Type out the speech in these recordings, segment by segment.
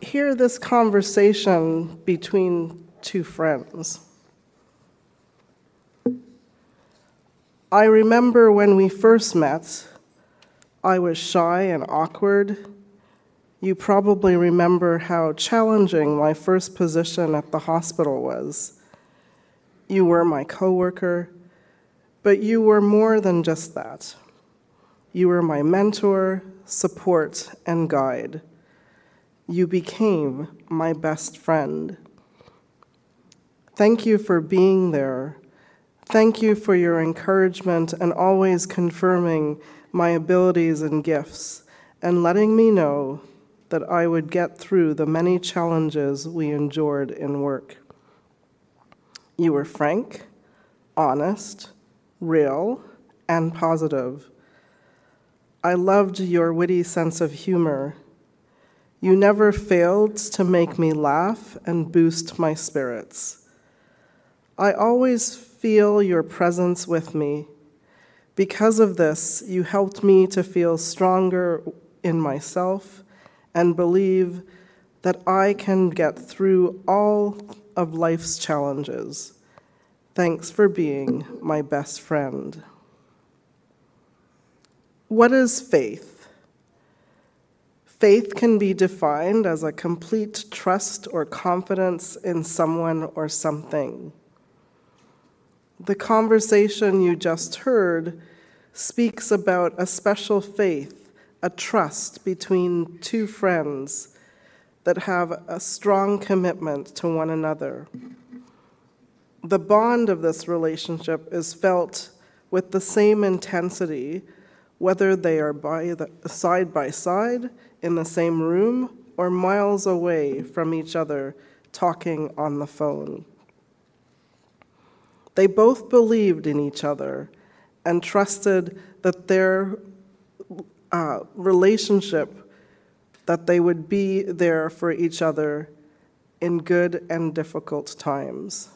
hear this conversation between two friends. I remember when we first met, I was shy and awkward. You probably remember how challenging my first position at the hospital was. You were my coworker, but you were more than just that. You were my mentor, support, and guide. You became my best friend. Thank you for being there. Thank you for your encouragement and always confirming my abilities and gifts and letting me know that I would get through the many challenges we endured in work. You were frank, honest, real, and positive. I loved your witty sense of humor. You never failed to make me laugh and boost my spirits. I always feel your presence with me. Because of this, you helped me to feel stronger in myself and believe that I can get through all of life's challenges. Thanks for being my best friend. What is faith? Faith can be defined as a complete trust or confidence in someone or something. The conversation you just heard speaks about a special faith, a trust between two friends that have a strong commitment to one another. The bond of this relationship is felt with the same intensity, whether they are side by side in the same room or miles away from each other talking on the phone. They both believed in each other and trusted that their relationship, that they would be there for each other in good and difficult times.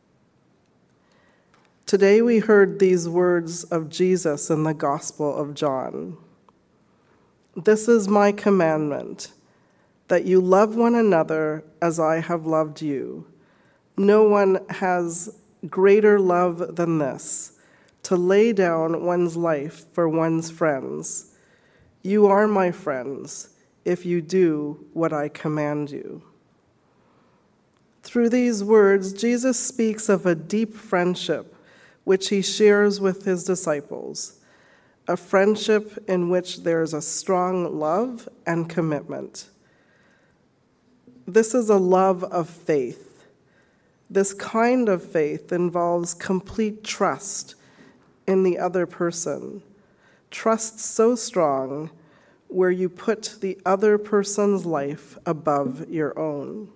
Today we heard these words of Jesus in the Gospel of John. This is my commandment, that you love one another as I have loved you. No one has greater love than this, to lay down one's life for one's friends. You are my friends if you do what I command you. Through these words, Jesus speaks of a deep friendship which he shares with his disciples, a friendship in which there is a strong love and commitment. This is a love of faith. This kind of faith involves complete trust in the other person, trust so strong where you put the other person's life above your own.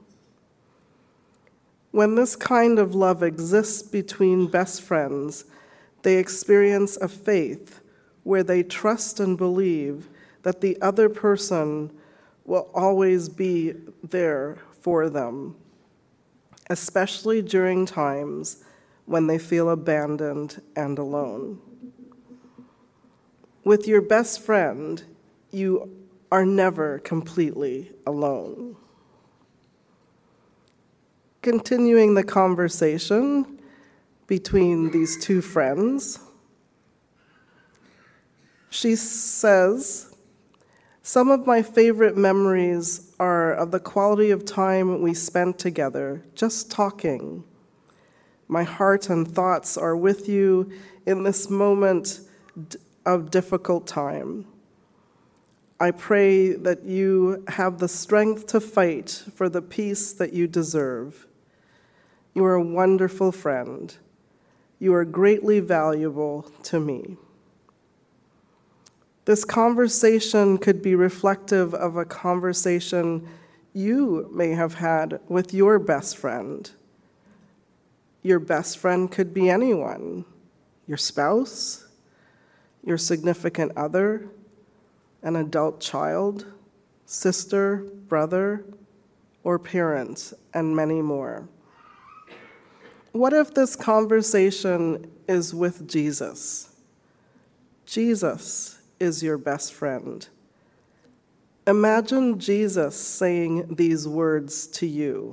When this kind of love exists between best friends, they experience a faith where they trust and believe that the other person will always be there for them, especially during times when they feel abandoned and alone. With your best friend, you are never completely alone. Continuing the conversation between these two friends, she says, some of my favorite memories are of the quality of time we spent together, just talking. My heart and thoughts are with you in this moment of difficult time. I pray that you have the strength to fight for the peace that you deserve. You are a wonderful friend. You are greatly valuable to me. This conversation could be reflective of a conversation you may have had with your best friend. Your best friend could be anyone, your spouse, your significant other, an adult child, sister, brother, or parent, and many more. What if this conversation is with Jesus? Jesus is your best friend. Imagine Jesus saying these words to you.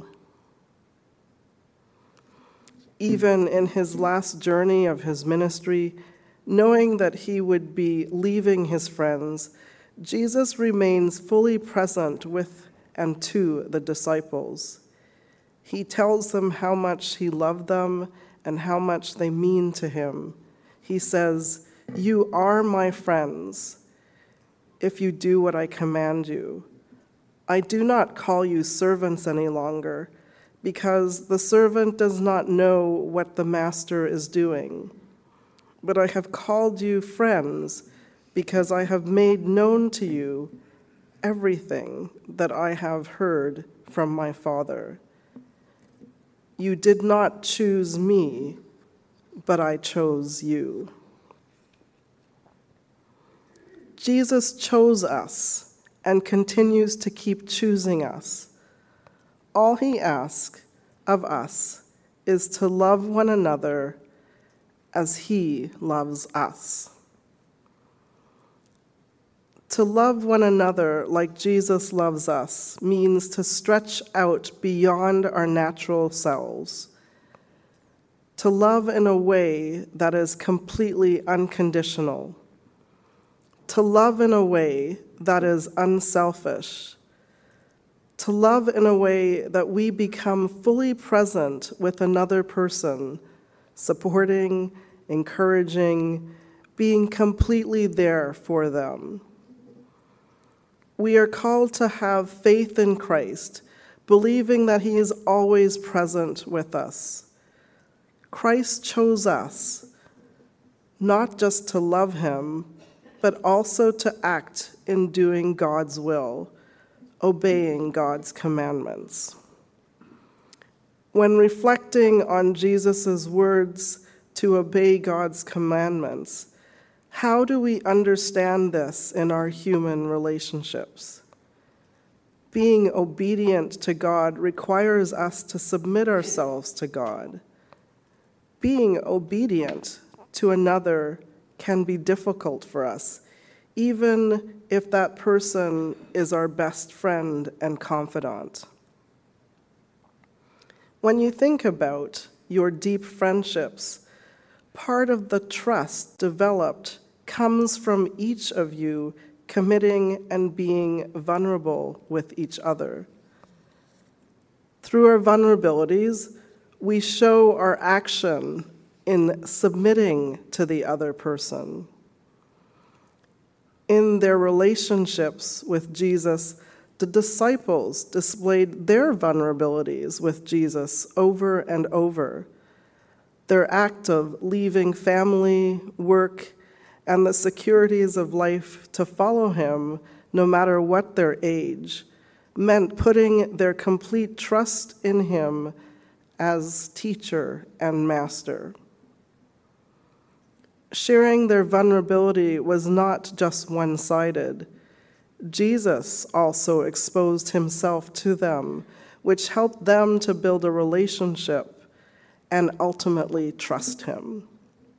Even in his last journey of his ministry, knowing that he would be leaving his friends, Jesus remains fully present with and to the disciples. He tells them how much he loved them and how much they mean to him. He says, "You are my friends if you do what I command you. I do not call you servants any longer, because the servant does not know what the master is doing. But I have called you friends, because I have made known to you everything that I have heard from my Father. You did not choose me, but I chose you." Jesus chose us and continues to keep choosing us. All he asks of us is to love one another as he loves us. To love one another like Jesus loves us means to stretch out beyond our natural selves, to love in a way that is completely unconditional, to love in a way that is unselfish, to love in a way that we become fully present with another person, supporting, encouraging, being completely there for them. We are called to have faith in Christ, believing that he is always present with us. Christ chose us, not just to love him, but also to act in doing God's will, obeying God's commandments. When reflecting on Jesus' words to obey God's commandments, how do we understand this in our human relationships? Being obedient to God requires us to submit ourselves to God. Being obedient to another can be difficult for us, even if that person is our best friend and confidant. When you think about your deep friendships, part of the trust developed comes from each of you committing and being vulnerable with each other. Through our vulnerabilities, we show our action in submitting to the other person. In their relationships with Jesus, the disciples displayed their vulnerabilities with Jesus over and over. Their act of leaving family, work, and the securities of life to follow him, no matter what their age, meant putting their complete trust in him as teacher and master. Sharing their vulnerability was not just one-sided. Jesus also exposed himself to them, which helped them to build a relationship and ultimately trust him.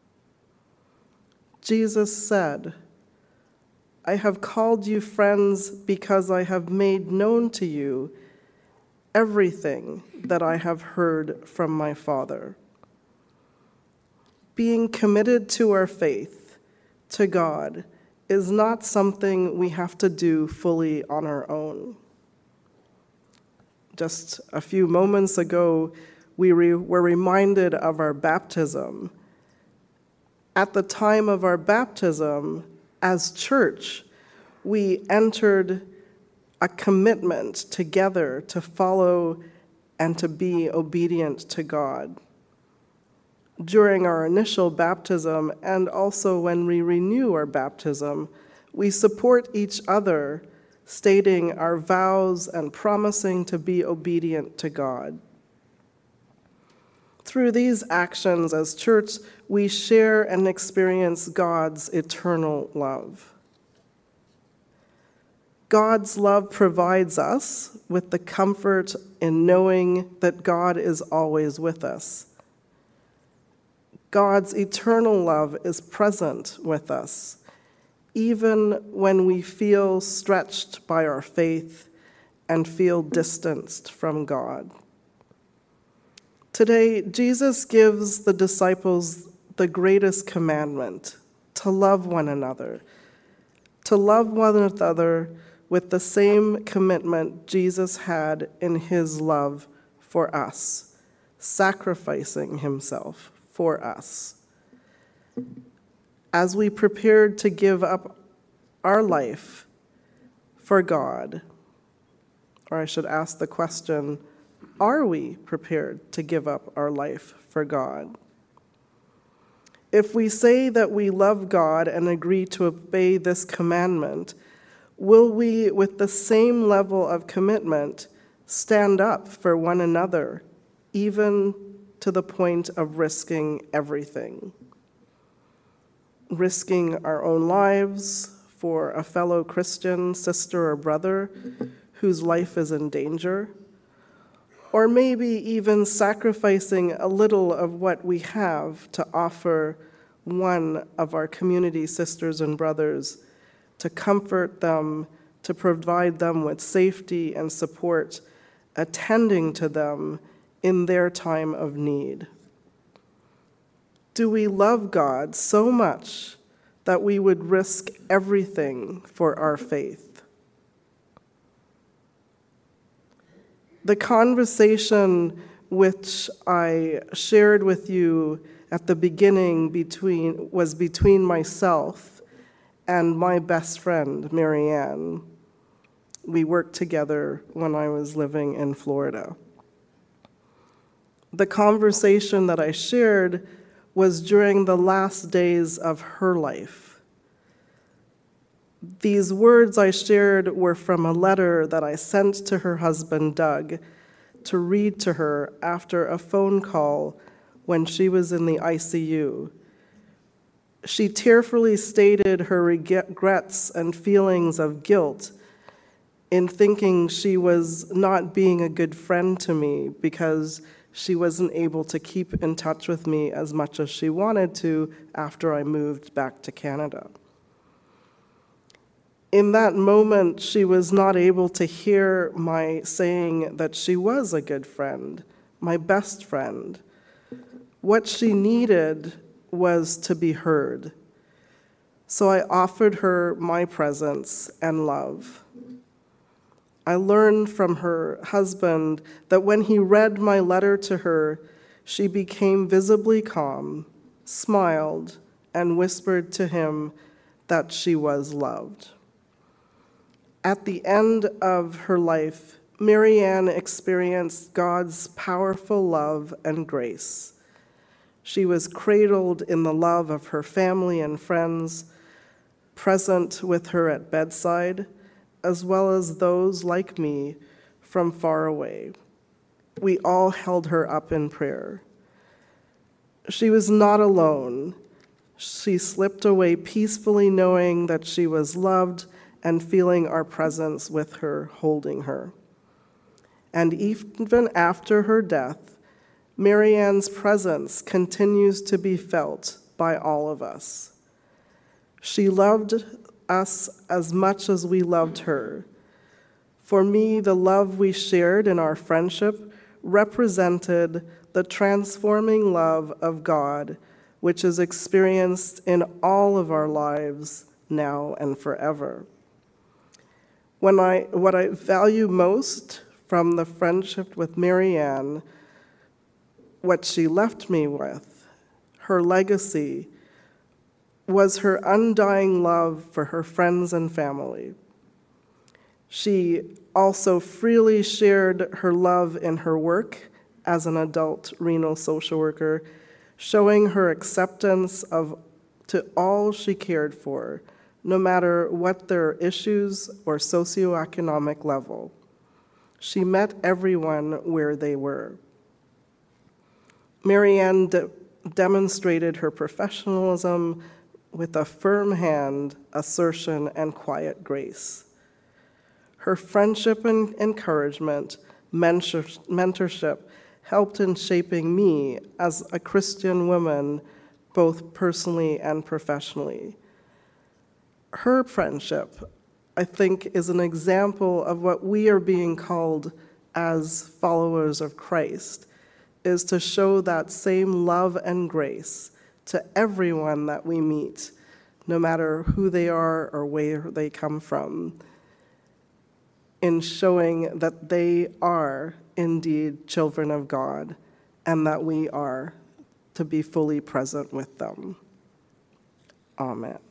Jesus said, "I have called you friends because I have made known to you everything that I have heard from my Father." Being committed to our faith, to God, is not something we have to do fully on our own. Just a few moments ago, we were reminded of our baptism. At the time of our baptism, as church, we entered a commitment together to follow and to be obedient to God. During our initial baptism, and also when we renew our baptism, we support each other, stating our vows and promising to be obedient to God. Through these actions as church, we share and experience God's eternal love. God's love provides us with the comfort in knowing that God is always with us. God's eternal love is present with us, even when we feel stretched by our faith and feel distanced from God. Today, Jesus gives the disciples the greatest commandment, to love one another, with the same commitment Jesus had in his love for us, sacrificing himself for us. As we prepared to give up our life for God, or I should ask the question, are we prepared to give up our life for God? If we say that we love God and agree to obey this commandment, will we, with the same level of commitment, stand up for one another, even to the point of risking everything? Risking our own lives for a fellow Christian sister or brother whose life is in danger? Or maybe even sacrificing a little of what we have to offer one of our community sisters and brothers, to comfort them, to provide them with safety and support, attending to them in their time of need. Do we love God so much that we would risk everything for our faith? The conversation which I shared with you at the beginning was between myself and my best friend, Marianne. We worked together when I was living in Florida. The conversation that I shared was during the last days of her life. These words I shared were from a letter that I sent to her husband, Doug, to read to her after a phone call when she was in the ICU. She tearfully stated her regrets and feelings of guilt in thinking she was not being a good friend to me because she wasn't able to keep in touch with me as much as she wanted to after I moved back to Canada. In that moment, she was not able to hear my saying that she was a good friend, my best friend. What she needed was to be heard. So I offered her my presence and love. I learned from her husband that when he read my letter to her, she became visibly calm, smiled, and whispered to him that she was loved. At the end of her life, Marianne experienced God's powerful love and grace. She was cradled in the love of her family and friends, present with her at bedside, as well as those like me from far away. We all held her up in prayer. She was not alone. She slipped away peacefully, knowing that she was loved and feeling our presence with her, holding her. And even after her death, Marianne's presence continues to be felt by all of us. She loved us as much as we loved her. For me, the love we shared in our friendship represented the transforming love of God, which is experienced in all of our lives now and forever. What I value most from the friendship with Marianne, what she left me with, her legacy, was her undying love for her friends and family. She also freely shared her love in her work as an adult renal social worker, showing her acceptance to all she cared for, no matter what their issues or socioeconomic level. She met everyone where they were. Marianne demonstrated her professionalism with a firm hand, assertion, and quiet grace. Her friendship and encouragement, mentorship, helped in shaping me as a Christian woman, both personally and professionally. her friendship, I think, is an example of what we are being called as followers of Christ, is to show that same love and grace to everyone that we meet, no matter who they are or where they come from, in showing that they are indeed children of God and that we are to be fully present with them. Amen.